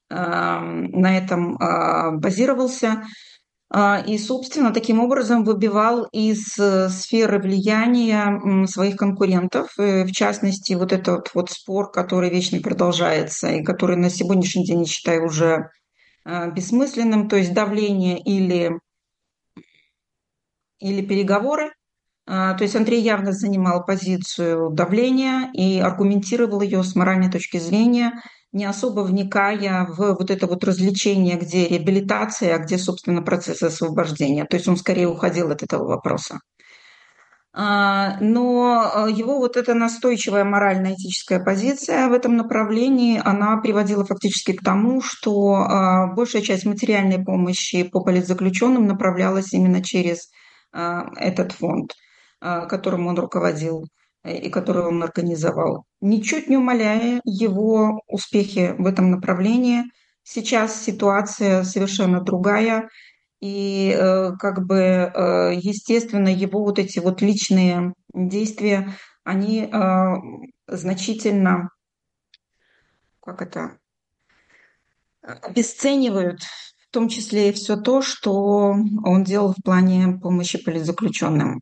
на этом базировался. И, собственно, таким образом выбивал из сферы влияния своих конкурентов. В частности, вот этот вот спор, который вечно продолжается и который на сегодняшний день, я считаю, уже бессмысленным, то есть давление или, или переговоры. То есть Андрей явно занимал позицию давления и аргументировал ее с моральной точки зрения, не особо вникая в вот это вот развлечение, где реабилитация, а где, собственно, процесс освобождения. То есть он скорее уходил от этого вопроса. Но его вот эта настойчивая морально-этическая позиция в этом направлении, она приводила фактически к тому, что большая часть материальной помощи по политзаключенным направлялась именно через этот фонд, которым он руководил и который он организовал, ничуть не умаляя его успехи в этом направлении. Сейчас ситуация совершенно другая. И как бы, естественно, его вот эти вот личные действия, они значительно, как это, обесценивают, в том числе и все то, что он делал в плане помощи политзаключенным.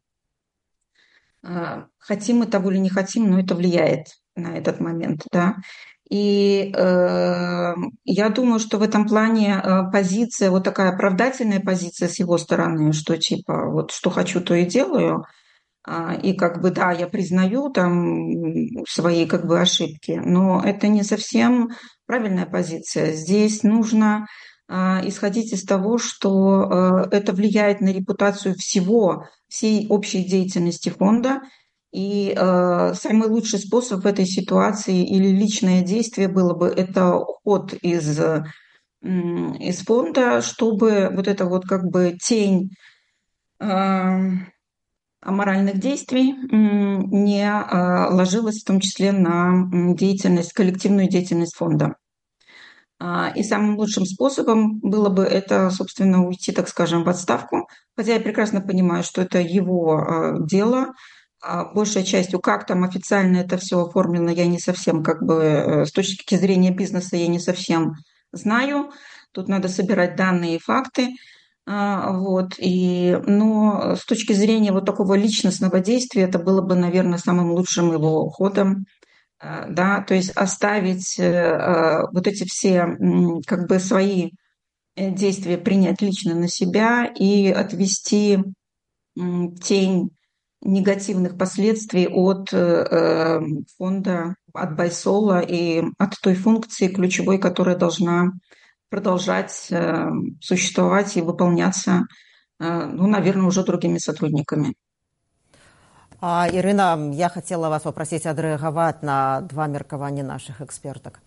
Хотим мы того или не хотим, но это влияет на этот момент, да. И э, я думаю, что в этом плане э, позиция, вот такая оправдательная позиция с его стороны, что типа вот что хочу, то и делаю, э, и как бы да, я признаю там свои как бы ошибки, но это не совсем правильная позиция. Здесь нужно э, исходить из того, что э, это влияет на репутацию всего, всей общей деятельности фонда. И э, самый лучший способ в этой ситуации или личное действие было бы это уход из, э, из фонда, чтобы вот эта вот как бы тень э, аморальных действий э, не э, ложилась в том числе на деятельность, коллективную деятельность фонда. Э, и самым лучшим способом было бы это, собственно, уйти, так скажем, в отставку, хотя я прекрасно понимаю, что это его э, дело. Большей частью, как там официально это все оформлено, я не совсем, как бы, с точки зрения бизнеса, я не совсем знаю. Тут надо собирать данные и факты. Вот. И, но с точки зрения вот такого личностного действия, это было бы, наверное, самым лучшим его ходом. Да? То есть оставить вот эти все, как бы, свои действия, принять лично на себя и отвести тень негативных последствий от э, фонда, от Байсола и от той функции ключевой, которая должна продолжать э, существовать и выполняться, э, ну, наверное, уже другими сотрудниками. А, Ирина, я хотела вас попросить отреагировать на два меркавання наших эксперток.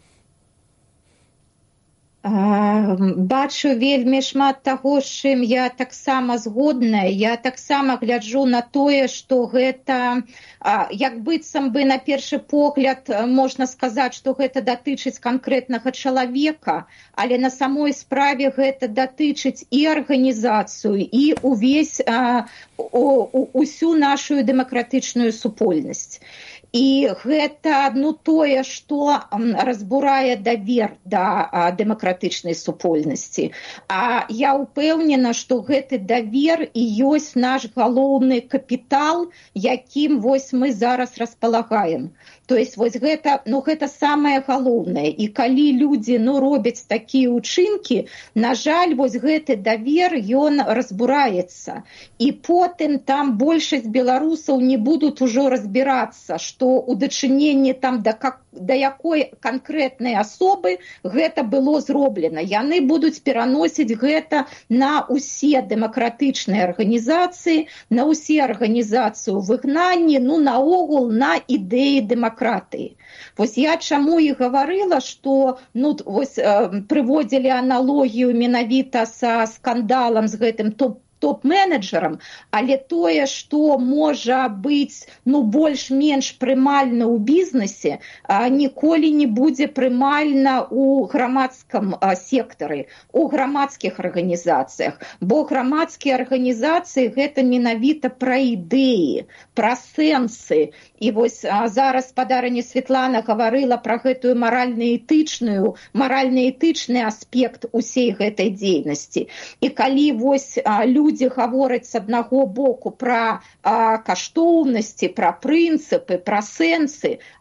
Бачу вельмі шмат таго, з чым я таксама згодная. Я таксама гляджу на тое, што гэта, як быццам бы на першы погляд можна сказаць, што гэта датычыць канкрэтнага чалавека, але на самой справе гэта датычыць і арганізацыю, і увесь, усю нашу дэмакратычную супольнасць. І гэта, ну, тое, што разбурае давер да дэмакратычнай супольнасці. А я ўпэўнена, што гэты давер і ёсць наш галоўны капітал, якім вось мы зараз распалагаем. То есть вось гэта, ну, гэта самае галоўнае. І калі людзі, ну, робяць такія ўчынкі, на жаль, вось гэты давер, ён разбураецца. І потым там большасць беларусаў не будуць ужо разбірацца, што у дачыненні там да, да якой канкрэтнай асобы гэта было зроблена. Яны будуць пераносіць гэта на ўсе дэмакратычныя арганізацыі, на ўсе арганізацыі ў выгнанні, ну, наогул на ідэі дэмакратыі. Вось я чаму і гаварыла, што, ну, вось прыводзілі аналогію менавіта са скандалам з гэтым топ топ-менеджерам, але тое, што можа быць, ну, больш-менш прымальна ў бізнесе, ніколі не будзе прымальна ў грамадскім сектары, у грамадскіх арганізацыях. Бо грамадскія арганізацыі гэта менавіта пра ідэі, пра сэнсы. І вось зараз спадарыня Светлана гаварыла пра гэтую маральна-этычную, маральна-этычны аспект усей гэтай дзейнасці. І калі вось людзі Людзі гавораць з аднаго боку пра а, каштоўнасці, пра прынцыпы, пра сэнсы,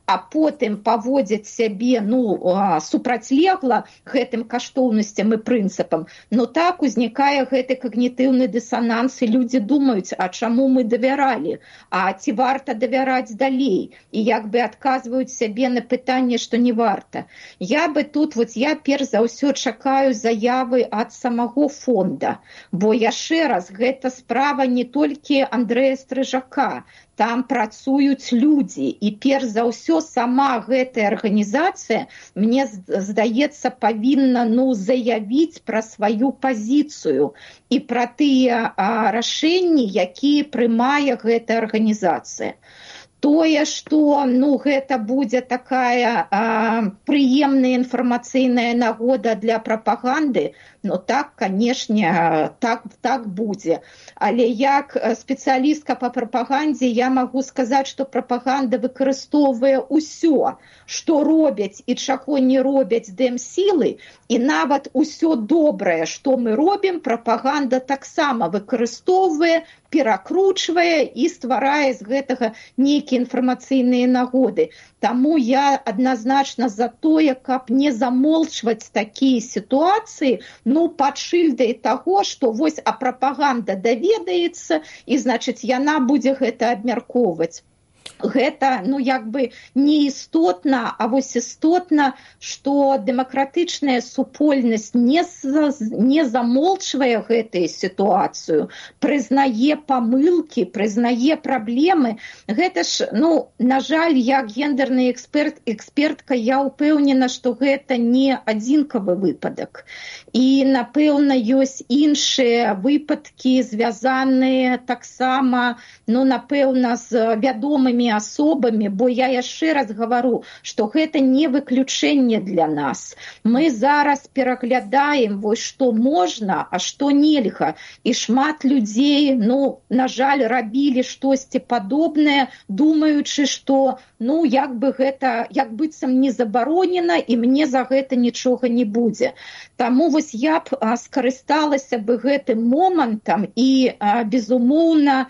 а потым паводзяць сябе ну супрацьлегла гэтым каштоўнасцям і прынцыпам, ну так узнікае гэты когнітыўны дысананс, і людзі думаюць, а чаму мы давяралі, а ці варта давяраць далей, і як бы адказваюць сябе на пытанне, што не варта. Я бы тут, вот я перш за ўсё чакаю заявы ад самого фонда, бо яшчэ раз, гэта справа не толькі Андрэя Стрыжака, там працуюць людзі, і перш за ўсё сама гэтая арганізацыя, мне здаецца, павінна ну заявіць пра сваю пазіцыю і пра тыя а, рашэнні, якія прымае гэтая арганізацыя. Тое, што ну, гэта будзе такая а, прыемная інфармацыйная нагода для прапаганды, ну так, канешне, так, так будзе. Але як спецыялістка па прапагандзе я магу сказаць, што прапаганда выкарыстоўвае ўсё, што робяць і чаго не робяць дэм-сілы, і нават усё добрае, што мы робім, прапаганда таксама выкарыстоўвае, перакручвае і стварае з гэтага нейкія інфармацыйныя нагоды. Таму я адназначна за тое, каб не замолчваць такія сітуацыі, ну, пад шыльдай таго, што вось а прапаганда даведаецца, і, значыць, яна будзе гэта абмяркоўваць. Гэта, ну, як бы не істотна, а вось істотна, што дэмакратычная супольнасць не, не замолчвае гэтую сітуацыю, прызнае памылкі, прызнае праблемы. Гэта ж, ну, на жаль, як гендерны эксперт, экспертка, я ўпэўнена, што гэта не адзінкавы выпадак. І, напэўна, ёсць іншыя выпадкі, звязаныя таксама, ну, напэўна, з вядомымі асобамі, бо я яшчэ раз гавару, што гэта не выключэнне для нас. Мы зараз пераглядаем, вось што можна, а што нельга. І шмат людзей, ну, на жаль, рабілі штосьці падобнае, думаючы, што, ну, як бы гэта, як быццам не забаронена, і мне за гэта нічога не будзе. Таму вось я б а, скарысталася бы гэтым момантам і, а, безумоўна,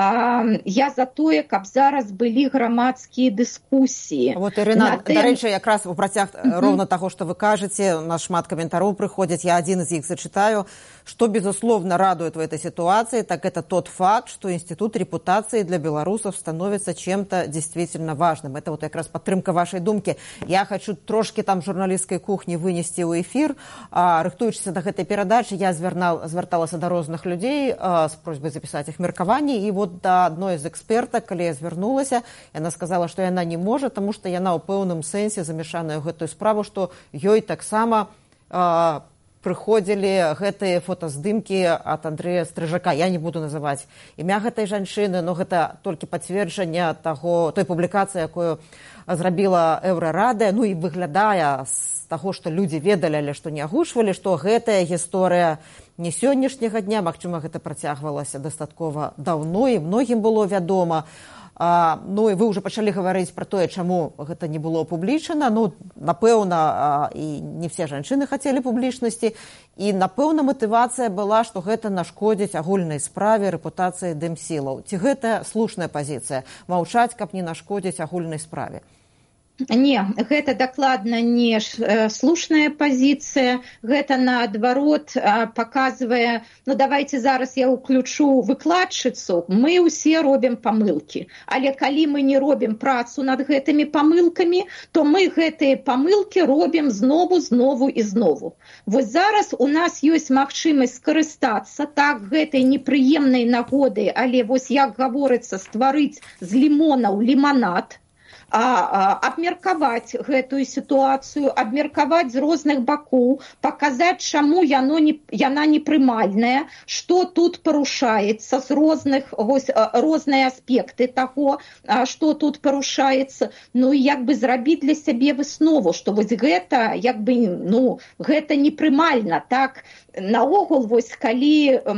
я за тое, каб зараз былі грамадскія дыскусіі. Вот, Ірына, тем... дарэчы, якраз у працяг uh-huh. роўна таго, што вы кажаце, у нас шмат каментароў прыходзяць, я адзін з іх зачытаю. Что, безусловно, радует в этой ситуации, так это тот факт, что институт репутации для белорусов становится чем-то действительно важным. Это вот как раз подтримка вашей думки. Я хочу трошки там журналистской кухни вынести в эфир. А, рыхтуючыся до этой передачи, я звярнал, звярталася до розных людей а, с просьбой записать их меркаванне. И вот до одной из эксперток, когда я звярнулася, она сказала, что она не может, потому что она ў пэўным сэнсе замешаная ў гэтую справу, что ёй таксама а, прыходзілі гэтыя фотаздымкі ад Андрэя Стрыжака. Я не буду называць імя гэтай жанчыны, но гэта толькі пацверджанне таго, той публікацыі, якую зрабіла Еўрарада. Ну і выглядае з таго, што людзі ведалі, але што не агушвалі, што гэтая гісторыя не сённяшняга дня, магчыма, гэта працягвалася дастаткова даўно, і многім было вядома. А, ну і вы ўжо пачалі гаварыць пра тое, чаму гэта не было публічана. Ну, напэўна, а, і не все жанчыны хацелі публічнасці, і, напэўна, матывацыя была, што гэта нашкодзіць агульнай справе рэпутацыі дэм-сілаў. Ці гэта слушная пазіцыя? Маўчаць, каб не нашкодзіць агульнай справе? Не, гэта дакладна не слушная пазіцыя, гэта наадварот паказвае, ну давайте зараз я ўключу выкладчыцу, мы ўсе робім памылкі, але калі мы не робім працу над гэтымі памылкамі, то мы гэтыя памылкі робім знову, знову і знову. Вось зараз у нас ёсць магчымасць скарыстацца так гэтай непрыемнай нагодай, але вось як гаворыцца, стварыць з лімонаў ліманад, А, а, абмеркаваць гэтую сітуацыю, абмеркаваць з розных бакоў, паказаць, чаму яно не, яна непрымальная, што тут парушаецца з розных, вось, розныя аспекты таго, што тут парушаецца, ну і як бы зрабіць для сябе выснову, што вось гэта, як бы, ну, гэта непрымальна, так, наогул, вось, калі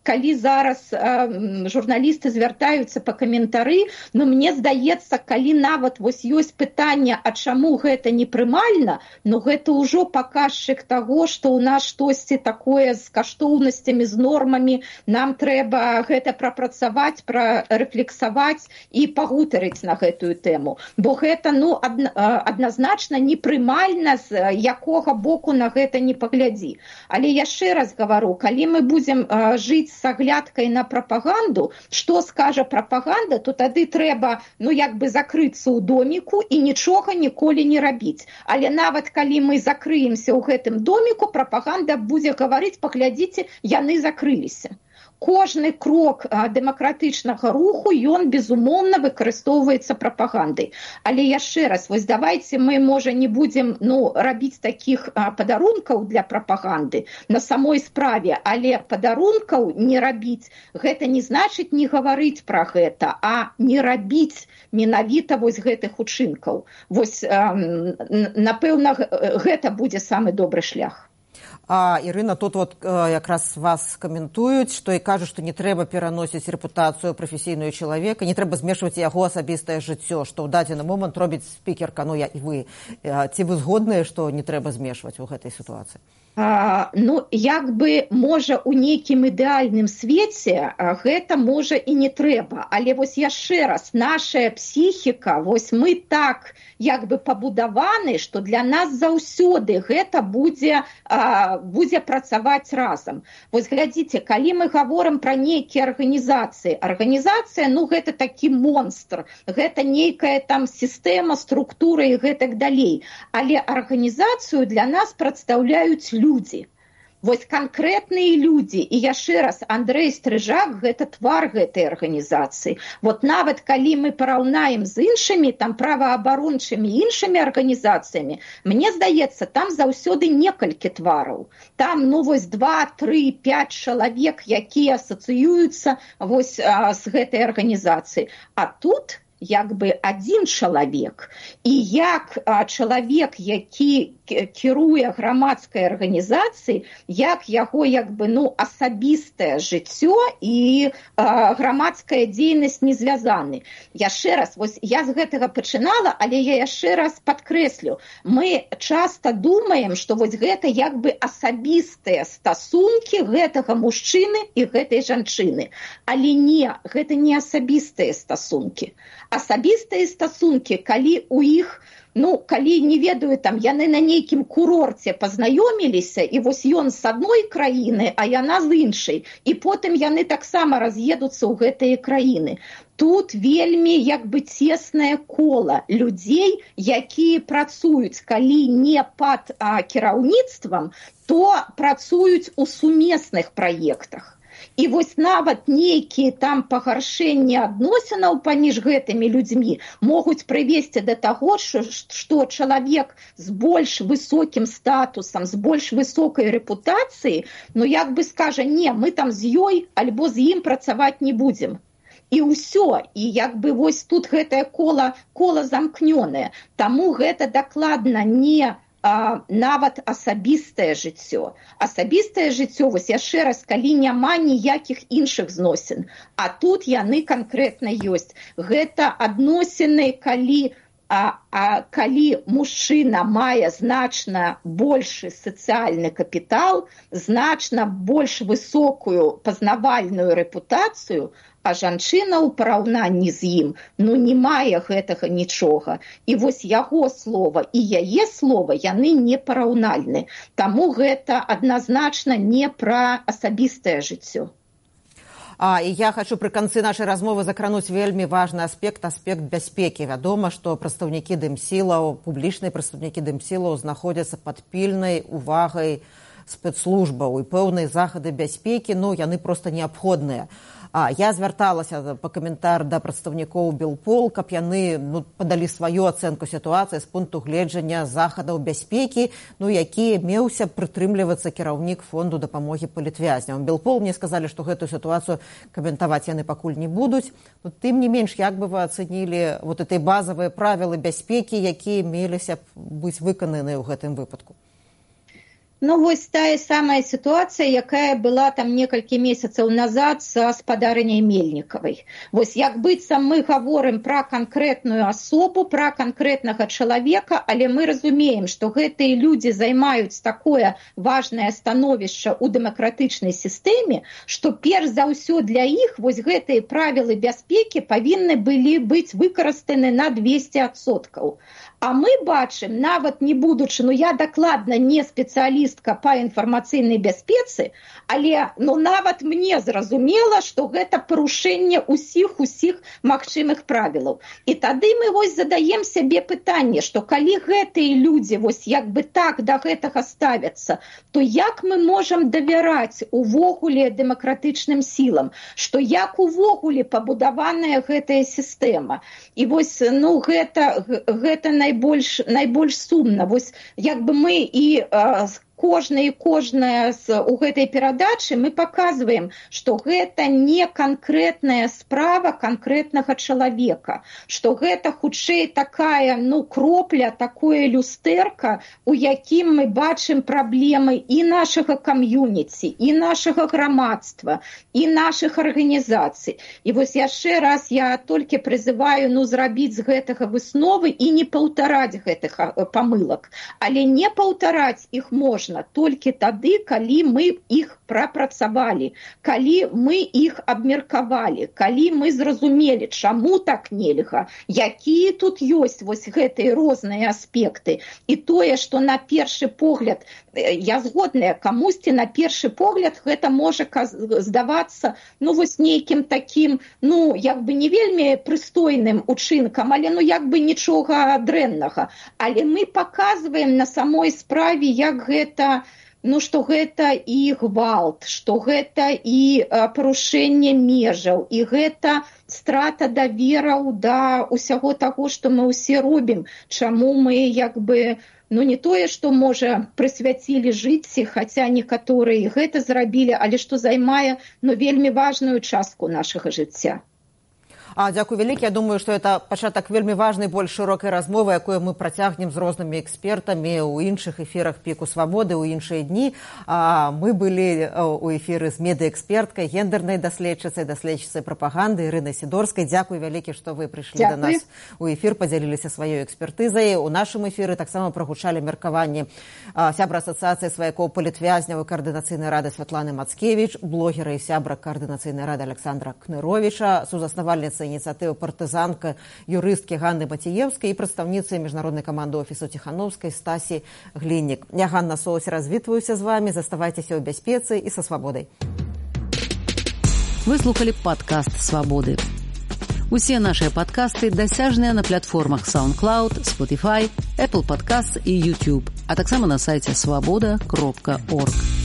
калі зараз э, журналісты звяртаюцца па каментары, но мне здаецца, калі нават вось ёсць пытанне, а чаму гэта непрымальна, но гэта ўжо паказчык таго, што ў нас штосьці такое з каштоўнасцямі, з нормамі, нам трэба гэта прапрацаваць, прарэфлексаваць і пагутарыць на гэтую тэму. Бо гэта, ну, адна, адназначна непрымальна, з якога боку на гэта не паглядзі. Але яшчэ раз гавару, калі мы будзем э, жыць з аглядкай на прапаганду, што скажа прапаганда, то тады трэба, ну, як бы закрыцца ў доміку і нічога ніколі не рабіць. Але нават калі мы закрыемся ў гэтым доміку, прапаганда будзе гаварыць, паглядзіце, яны закрыліся. Кожны крок дэмакратычнага руху, ён, безумоўна, выкарыстоўваецца прапагандай. Але яшчэ раз, вось давайце мы, можа, не будзем, ну, рабіць такіх а, падарункаў для прапаганды на самой справе, але падарункаў не рабіць, гэта не значыць не гаварыць пра гэта, а не рабіць менавіта вось гэтых учынкаў. Вось, а, напэўна, гэта будзе самы добры шлях. А, Ірына, тут вот якраз вас каментуюць, што і кажуць, што не трэба пераносіць рэпутацыю прафесійную чалавека, не трэба змешваць яго асабістае жыццё, што ў дадзены момант робіць спікерка, ну я і вы. Ці вы згодныя, што не трэба змешваць у гэтай сітуацыі? А, ну, як бы, можа, у нейкім ідэальным свеце гэта, можа, і не трэба. Але вось яшчэ раз, нашая псіхіка, вось мы так, як бы, пабудаваны, што для нас заўсёды гэта будзе, а, будзе працаваць разам. Вось глядзіце, калі мы гаворым пра нейкія арганізацыі, арганізацыя, ну, гэта такі монстр, гэта нейкая там сістэма, структура і гэтак далей. Але арганізацыю для нас прадстаўляюць людзі. Вось канкрэтныя людзі. І яшчэ раз, Андрэй Стрыжак – гэта твар гэтай арганізацыі. Вот нават калі мы параўнаем з іншымі, там, праваабарончымі іншымі арганізацыямі, мне здаецца, там заўсёды некалькі твараў. Там, ну, вось два, тры, пяць чалавек, якія асацыююцца вось а, з гэтай арганізацыяй. А тут як бы адзін чалавек. І як а, чалавек, які кіруе грамадскай арганізацыяй, як яго як бы, ну, асабістае жыццё і а, грамадская дзейнасць не звязаны. Яшчэ раз, вось я з гэтага пачынала, але я яшчэ раз падкрэслю. Мы часта думаем, што вось гэта як бы асабістыя стасункі гэтага мужчыны і гэтай жанчыны. Але не, гэта не асабістыя стасункі. Асабістыя стасункі, калі у іх, ну, калі, не ведаю, там, яны на нейкім курорце пазнаёміліся, і вось ён з адной краіны, а яна з іншай, і потым яны таксама раз'едуцца ў гэтыя краіны. Тут вельмі, як бы, цеснае кола людзей, якія працуюць, калі не пад а, кіраўніцтвам, то працуюць у сумесных праектах. І вось нават нейкія там пагаршэнні адносінаў паміж гэтымі людзьмі могуць прывесці да таго, што чалавек з больш высокім статусам, з больш высокай рэпутацыяй, ну як бы скажа, не, мы там з ёй альбо з ім працаваць не будзем. І ўсё, і як бы вось тут гэтае кола, кола замкнёнае. Таму гэта дакладна не а, нават асабістае жыццё. Асабістае жыццё, вось яшчэ раз, калі няма ніякіх іншых зносін. А тут яны канкрэтна ёсць. Гэта адносіны, калі А, а калі мужчына мае значна большы сацыяльны капітал, значна больш высокую пазнавальную рэпутацыю, а жанчына ў параўнанні з ім, ну не мае гэтага нічога. І вось яго слова і яе слова, яны не параўнальны. Таму гэта адназначна не пра асабістае жыццё. А, і я хочу пры канцы нашай размовы закрануць вельмі важны аспект, аспект бяспекі. Вядома, што прадстаўнікі дэмсілаў, публічныя прадстаўнікі дэмсілаў знаходзяцца пад пільнай увагай спецслужбаў і пэўныя захады бяспекі, ну, яны проста неабходныя. А, я звярталася па каментар да прадстаўнікоў Белпол, каб яны ну, падалі сваю ацэнку сітуацыі з пункту гледжання захадаў бяспекі, ну, які меўся прытрымлівацца кіраўнік фонду дапамогі палітвязням. Белпол мне сказалі, што гэтую сітуацыю каментаваць яны пакуль не будуць. Ну, тым не менш, як бы вы ацэнілі вот этой базавыя правілы бяспекі, якія меліся б быць выкананыя ў гэтым выпадку? Ну, вось тая самая сітуацыя, якая была там некалькі месяцаў назад са спадарыняй Мельнікавай. Вось як быццам мы гаворым пра канкрэтную асобу, пра канкрэтнага чалавека, але мы разумеем, што гэтыя людзі займаюць такое важнае становішча ў дэмакратычнай сістэме, што перш за ўсё для іх вось гэтыя правілы бяспекі павінны былі быць выкарыстаны на двесце адсоткаў. А мы бачым, нават не будучы, ну я дакладна не спецыялістка па інфармацыйнай бяспецы, але ну нават мне зразумела, што гэта парушэнне ўсіх усіх магчымых правілаў. І тады мы вось задаем сябе пытанне, што калі гэтыя людзі вось як бы так да гэтага ставяцца, то як мы можам давяраць увогуле дэмакратычным сілам, што як увогуле пабудаваная гэтая сістэма. І вось ну гэта, гэта найбольш Найбольш, найбольш сумна. Вось як бы мы і а, кожная і кожная з, у гэтай перадачы мы паказваем, што гэта не канкрэтная справа канкрэтнага чалавека, што гэта хутчэй такая ну, кропля, такое люстэрка, у якім мы бачым праблемы і нашага кам'юніці, і нашага грамадства, і нашых арганізацый. І вось яшчэ раз я толькі прызываю ну, зрабіць з гэтага высновы і не паўтараць гэтых памылак. Але не паўтараць іх можна толькі тады, калі мы іх прапрацавалі, калі мы іх абмеркавалі, калі мы зразумелі, чаму так нельга, якія тут ёсць вось гэтыя розныя аспекты. І тое, што на першы погляд, я згодная, камусьці на першы погляд гэта можа здавацца ну вось нейкім такім, ну як бы не вельмі прыстойным учынкам, але ну як бы нічога дрэннага. Але мы паказваем на самой справе, як гэта ну, што гэта і гвалт, што гэта і а, парушэнне межаў, і гэта страта давераў да ўсяго таго, што мы ўсе робім, чаму мы як бы ну не тое, што можа прысвяцілі жыцці, хаця некаторыя гэта зрабілі, але што займае ну вельмі важную частку нашага жыцця. А, дзякуй вялікі. Я думаю, што это пачатак вельмі важнай, больш шырокай размовы, якую мы працягнем з рознымі экспертамі ў іншых эфірах Піку Свабоды ў іншыя дні. А, мы былі ў эфіры з медыэксперткай, гендернай даследчыцай, даследчыцай прапаганды Ірынай Сідорскай. Дзякуй вялікі, што вы прыйшлі да нас у эфір, падзяліліся сваёй экспертызай. У нашым эфіры таксама прагучалі меркаванні сябра асацыяцыі сваякоў палітвязняў і каардынацыйнай рады Святланы Мацкевіч, блогера і сябра каардынацыйнай рады Александра Кныровіча, сузаснавальніца ініцыятывы партызанка, юрысткі Ганны Матіевскай і прадстаўніцы міжнароднай каманды офісу Ціхановскай Стасі Гліннік. Я, Ганна Соус, развітваюся з вами. Заставайцеся ў бяспецы і са свабодай. Вы слухали падкаст «Свабоды». Усе нашыя падкасты дасяжныя на платформах SoundCloud, Spotify, Apple Podcasts і YouTube, а таксама на сайце свабода кропка орг.